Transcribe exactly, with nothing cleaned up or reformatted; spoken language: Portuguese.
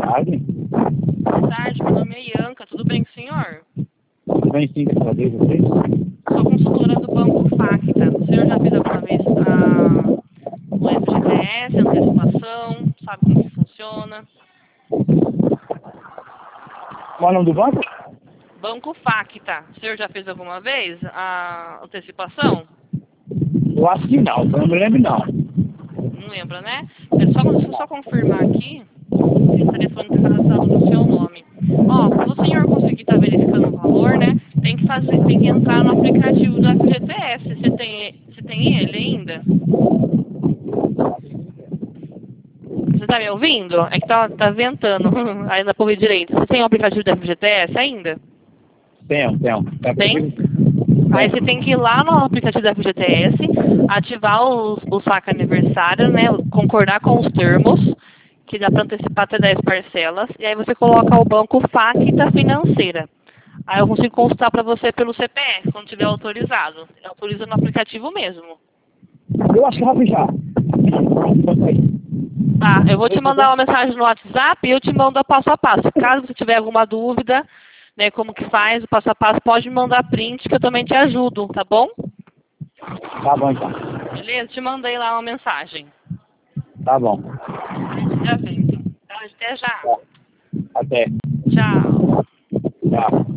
tarde. Boa tarde, meu nome é Ianca, tudo bem com o senhor? Tudo bem, sim, graças a Deus, você? Sou consultora do Banco Facta. O senhor já fez alguma vez a, o F G T S, antecipação, sabe como que funciona? Qual é o nome do banco? Banco Facta. O senhor já fez alguma vez a antecipação? Eu acho que não, eu não me lembro não. Não lembra, né? É só, deixa eu só confirmar aqui. Esse telefone está cadastrado no seu nome. Ó, para o senhor conseguir estar verificando o valor, né? Tem que fazer, tem que entrar no aplicativo do F G T S. Você tem, você tem ele ainda? Você está me ouvindo? É que tá, tá ventando. Ainda para ouvir direito. Você tem o aplicativo do F G T S ainda? Tenho, tenho. Tá Tem? comigo? Aí você tem que ir lá no aplicativo do F G T S, ativar os, o saque aniversário, né? Concordar com os termos, que dá para antecipar até dez parcelas, e aí você coloca o banco Facta Financeira. Aí eu consigo consultar para você pelo C P F, quando tiver autorizado. Autoriza no aplicativo mesmo. Eu acho que eu vou fechar. Tá, eu vou te mandar uma mensagem no WhatsApp e eu te mando a passo a passo. Caso você tiver alguma dúvida, né, como que faz o passo a passo, pode me mandar print que eu também te ajudo, tá bom? Tá bom, então. Beleza? Te mandei lá uma mensagem. Tá bom. Já vem. Então, até já. Tá. Até. Tchau. Tchau.